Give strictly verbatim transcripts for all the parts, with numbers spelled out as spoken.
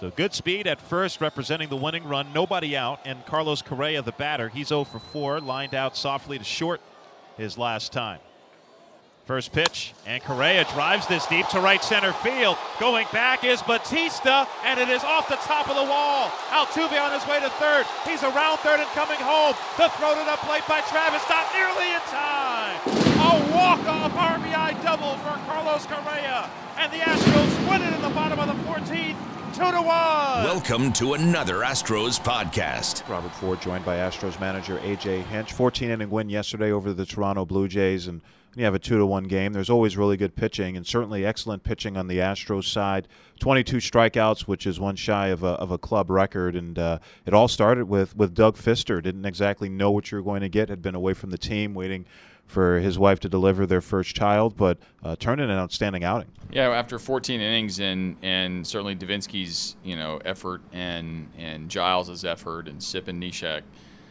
So good speed at first, representing the winning run. Nobody out, and Carlos Correa, the batter, he's oh for four, lined out softly to short his last time. First pitch, and Correa drives this deep to right center field. Going back is Batista, and it is off the top of the wall. Altuve on his way to third. He's around third and coming home. The throw to the plate by Travis, not nearly in time. A walk-off R B I double for Carlos Correa, and the Astros win it in the bottom of the fourteenth. Two to one. Welcome to another Astros podcast. Robert Ford joined by Astros manager A J Hinch. fourteen inning win yesterday over the Toronto Blue Jays, and you have a two to one game. There's always really good pitching, and certainly excellent pitching on the Astros side. twenty-two strikeouts, which is one shy of a, of a club record, and uh, it all started with, with Doug Fister. Didn't exactly know what you were going to get, had been away from the team, waiting for his wife to deliver their first child, but uh, turned in an outstanding outing. Yeah, after fourteen innings, and and certainly Davinsky's you know effort and and Giles's effort and Sip and Neshek,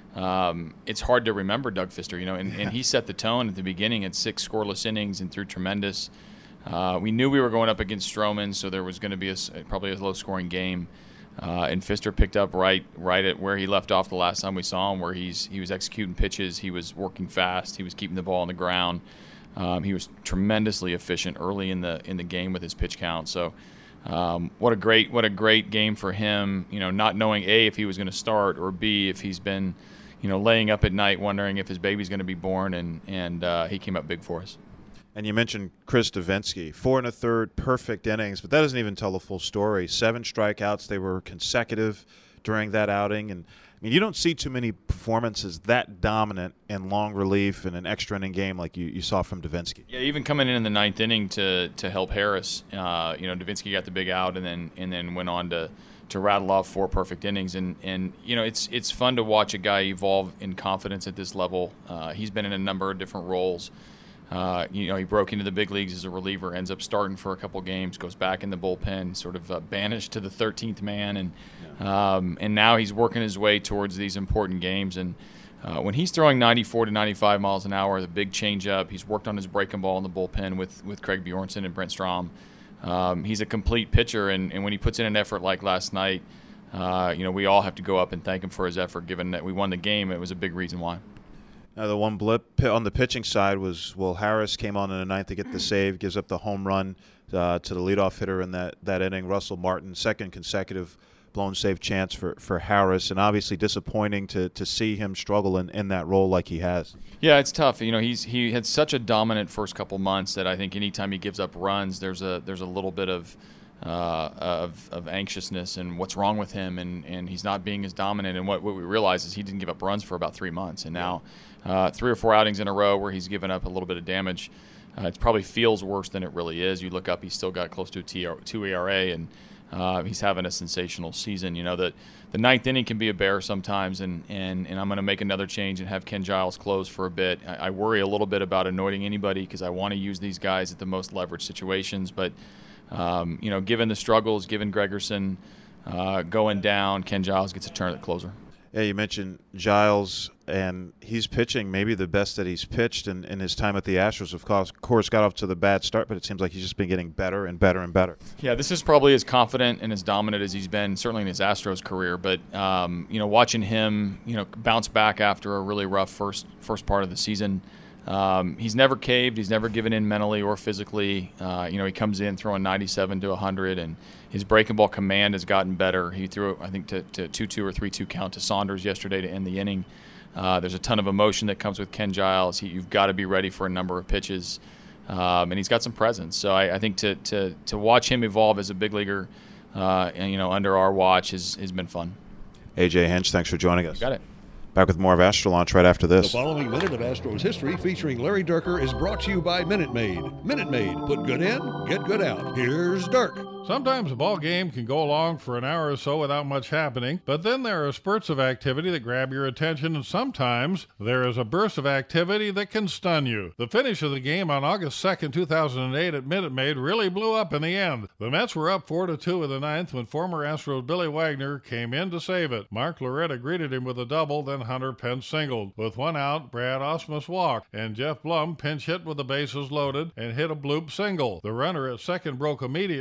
um, it's hard to remember Doug Fister. You know, and, and he set the tone at the beginning at six scoreless innings and threw tremendous. Uh, we knew we were going up against Stroman, so there was going to be a, probably a low-scoring game. Uh, and Fister picked up right right at where he left off the last time we saw him, where he's he was executing pitches, he was working fast, he was keeping the ball on the ground. Um, he was tremendously efficient early in the in the game with his pitch count. So, um, what a great what a great game for him. You know, not knowing A, if he was going to start, or B, if he's been, you know, laying up at night wondering if his baby's going to be born, and and uh, he came up big for us. And you mentioned Chris Davinsky, four and a third perfect innings, but that doesn't even tell the full story. Seven strikeouts, they were consecutive during that outing. And I mean, you don't see too many performances that dominant in long relief and an extra inning game like you, you saw from Davinsky. Yeah, even coming in in the ninth inning to to help Harris, uh, you know, Davinsky got the big out, and then and then went on to to rattle off four perfect innings. And and you know, it's it's fun to watch a guy evolve in confidence at this level. Uh, he's been in a number of different roles. Uh, you know, he broke into the big leagues as a reliever, ends up starting for a couple games, goes back in the bullpen, sort of uh, banished to the thirteenth man, and yeah. um, and now he's working his way towards these important games. And uh, when he's throwing ninety-four to ninety-five miles an hour, the big changeup, he's worked on his breaking ball in the bullpen with with Craig Bjornson and Brent Strom. Um, he's a complete pitcher, and, and when he puts in an effort like last night, uh, you know, we all have to go up and thank him for his effort. Given that we won the game, it was a big reason why. Now, the one blip on the pitching side was, well, Harris came on in the ninth to get the save, gives up the home run uh, to the leadoff hitter in that, that inning. Russell Martin, second consecutive blown save chance for, for Harris, and obviously disappointing to, to see him struggle in, in that role like he has. Yeah, it's tough. You know, he's he had such a dominant first couple months that I think anytime he gives up runs, there's a there's a little bit of uh, of, of anxiousness and what's wrong with him, and, and he's not being as dominant. And what, what we realize is he didn't give up runs for about three months, and now uh, three or four outings in a row where he's given up a little bit of damage. Uh, it probably feels worse than it really is. You look up, he's still got close to a two E R A, and uh, he's having a sensational season. You know, the, the ninth inning can be a bear sometimes, and, and, and I'm going to make another change and have Ken Giles close for a bit. I, I worry a little bit about anointing anybody because I want to use these guys at the most leveraged situations, but Um, you know, given the struggles, given Gregerson uh, going down, Ken Giles gets a turn at the closer. Yeah, you mentioned Giles, and he's pitching maybe the best that he's pitched in, in his time at the Astros. Of course, of course, got off to the bad start, but it seems like he's just been getting better and better and better. Yeah, this is probably as confident and as dominant as he's been, certainly in his Astros career. But, um, you know, watching him, you know, bounce back after a really rough first first part of the season, Um, he's never caved. He's never given in mentally or physically. Uh, you know, he comes in throwing ninety-seven to one hundred, and his breaking ball command has gotten better. He threw, I think, to, to two two or three two count to Saunders yesterday to end the inning. Uh, there's a ton of emotion that comes with Ken Giles. He, you've got to be ready for a number of pitches, um, and he's got some presence. So I, I think to, to to watch him evolve as a big leaguer, uh, and, you know, under our watch has has been fun. A J Hinch, thanks for joining us. You got it. Back with more of Astro Launch right after this. The following minute of Astros history featuring Larry Dierker is brought to you by Minute Maid. Minute Maid, put good in, get good out. Here's Dirk. Sometimes a ball game can go along for an hour or so without much happening, but then there are spurts of activity that grab your attention, and sometimes there is a burst of activity that can stun you. The finish of the game on August second, two thousand eight at Minute Maid really blew up in the end. The Mets were up four to two in the ninth when former Astros Billy Wagner came in to save it. Mark Loretta greeted him with a double, then Hunter Pence singled. With one out, Brad Ausmus walked, and Jeff Blum pinch hit with the bases loaded and hit a bloop single. The runner at second broke immediately, and a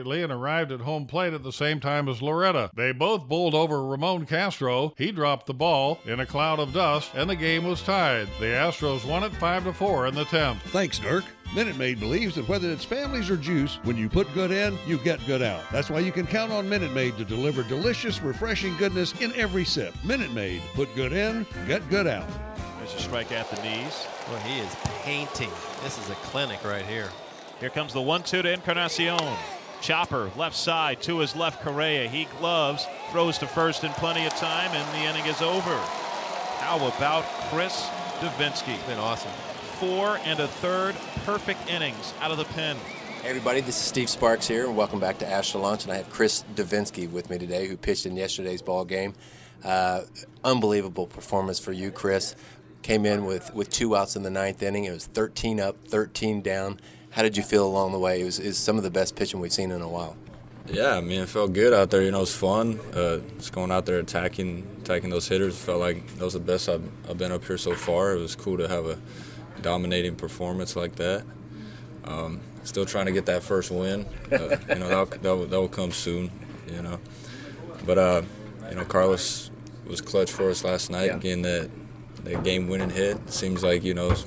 arrived at home plate at the same time as Loretta. They both bowled over Ramon Castro. He dropped the ball in a cloud of dust, and the game was tied. The Astros won it five to four in the tenth. Thanks, Dirk. Minute Maid believes that whether it's families or juice, when you put good in, you get good out. That's why you can count on Minute Maid to deliver delicious, refreshing goodness in every sip. Minute Maid, put good in, get good out. There's a strike at the knees. Well, he is painting. This is a clinic right here. Here comes the one two to Encarnacion. Chopper, left side, to his left, Correa. He gloves, throws to first in plenty of time, and the inning is over. How about Chris Devenski? It's been awesome. Four and a third perfect innings out of the pen. Hey everybody, this is Steve Sparks here, and welcome back to Astro Lunch. And I have Chris Devenski with me today, who pitched in yesterday's ball game. Uh, unbelievable performance for you, Chris. Came in with, with two outs in the ninth inning. It was thirteen up, thirteen down. How did you feel along the way? It was, it was some of the best pitching we've seen in a while. Yeah, I mean, it felt good out there. You know, it was fun. Uh, just going out there attacking, attacking those hitters. Felt like that was the best I've, I've been up here so far. It was cool to have a dominating performance like that. Um, still trying to get that first win. Uh, you know, that'll, that'll, that'll come soon, you know. But, uh, you know, Carlos was clutch for us last night, yeah. Getting that, that game-winning hit. It seems like, you know,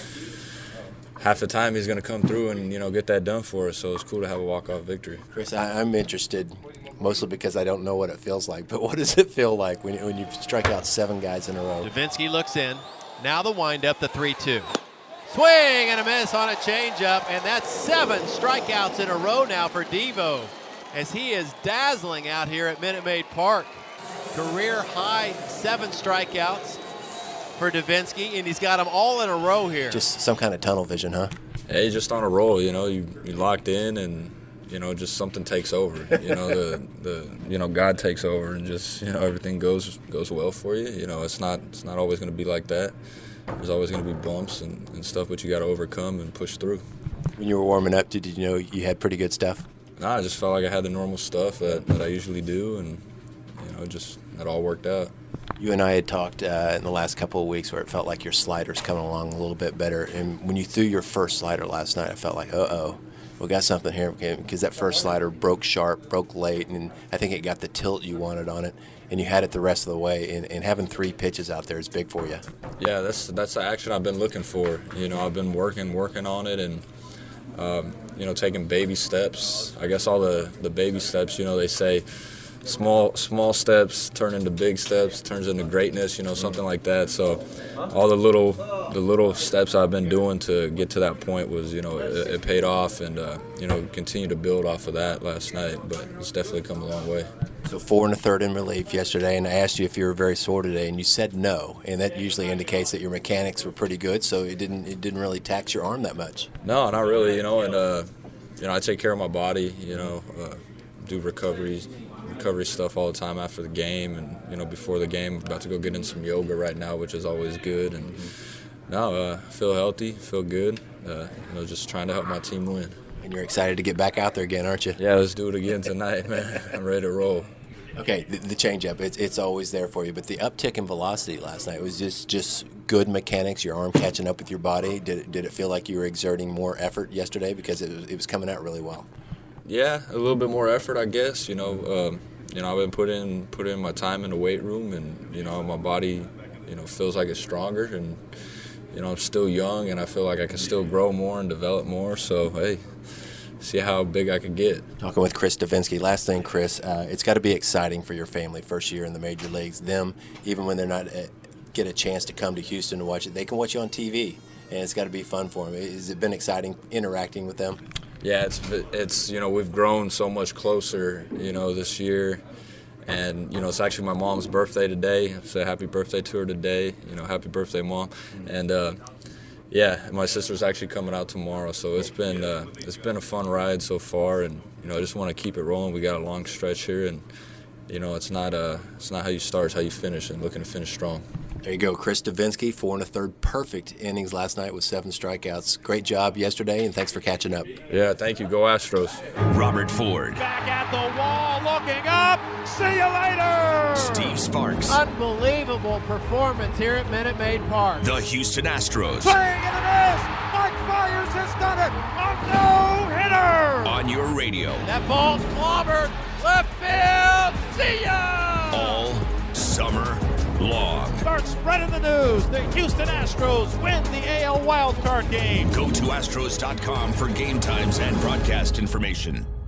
half the time he's going to come through and, you know, get that done for us. So it's cool to have a walk-off victory. Chris, I, I'm interested, mostly because I don't know what it feels like. But what does it feel like when, when you strike out seven guys in a row? Devenski looks in. Now the windup, the three two. Swing and a miss on a changeup, and that's seven strikeouts in a row now for Devo, as he is dazzling out here at Minute Maid Park. Career high seven strikeouts for Devenski, and he's got them all in a row here. Just some kind of tunnel vision, huh? Hey, just on a roll, you know, you, you locked in and, you know, just something takes over. You know, the, the you know, God takes over and just, you know, everything goes goes well for you. You know, it's not it's not always going to be like that. There's always going to be bumps and, and stuff, but you got to overcome and push through. When you were warming up, did you know you had pretty good stuff? Nah, I just felt like I had the normal stuff that, that I usually do, and, you know, just it all worked out. You and I had talked uh, in the last couple of weeks where it felt like your slider's coming along a little bit better. And when you threw your first slider last night, I felt like, uh-oh, we got something here. Because that first slider broke sharp, broke late, and I think it got the tilt you wanted on it. And you had it the rest of the way. And, and having three pitches out there is big for you. Yeah, that's that's the action I've been looking for. You know, I've been working, working on it, and, um, you know, taking baby steps. I guess all the, the baby steps, you know, they say, Small small steps turn into big steps, turns into greatness, you know, something like that. So all the little the little steps I've been doing to get to that point was, you know, it, it paid off, and, uh, you know, continue to build off of that last night. But it's definitely come a long way. So four and a third in relief yesterday, and I asked you if you were very sore today, and you said no, and that usually indicates that your mechanics were pretty good, so it didn't it didn't really tax your arm that much. No, not really, you know, and, uh, you know, I take care of my body, you know, uh, do recoveries. recovery stuff all the time after the game, and, you know, before the game, about to go get in some yoga right now, which is always good. And now uh, feel healthy, feel good, uh, you know, just trying to help my team win. And you're excited to get back out there again, aren't you? Yeah, let's do it again tonight, man. I'm ready to roll. Okay, the, the changeup, it's, it's always there for you, but the uptick in velocity last night was just, just good mechanics, your arm catching up with your body. Did it, did it feel like you were exerting more effort yesterday because it was, it was coming out really well? Yeah, a little bit more effort, I guess. You know, um, you know, I've been putting putting my time in the weight room, and, you know, my body, you know, feels like it's stronger, and, you know, I'm still young, and I feel like I can still grow more and develop more. So, hey, see how big I can get. Talking with Chris Devenski. Last thing, Chris, uh, it's got to be exciting for your family, first year in the major leagues. Them, even when they're not uh, get a chance to come to Houston to watch it, they can watch you on T V, and it's got to be fun for them. Has it been exciting interacting with them? Yeah, it's, it's you know, we've grown so much closer, you know, this year. And, you know, it's actually my mom's birthday today. So happy birthday to her today. You know, happy birthday, Mom. And, uh, yeah, my sister's actually coming out tomorrow. So it's been uh, it's been a fun ride so far. And, you know, I just want to keep it rolling. We got a long stretch here. And, you know, it's not, uh, it's not how you start, it's how you finish, and looking to finish strong. There you go, Chris Devenski, four and a third perfect innings last night with seven strikeouts. Great job yesterday, and thanks for catching up. Yeah, thank you. Go Astros. Robert Ford. Back at the wall, looking up. See you later. Steve Sparks. Unbelievable performance here at Minute Maid Park. The Houston Astros. Swing and a miss. Mike Fiers has done it. A no-hitter. On your radio. That ball's clobbered. Left field. See ya. All summer long. Start spreading the news. The Houston Astros win the A L wildcard game. Go to astros dot com for game times and broadcast information.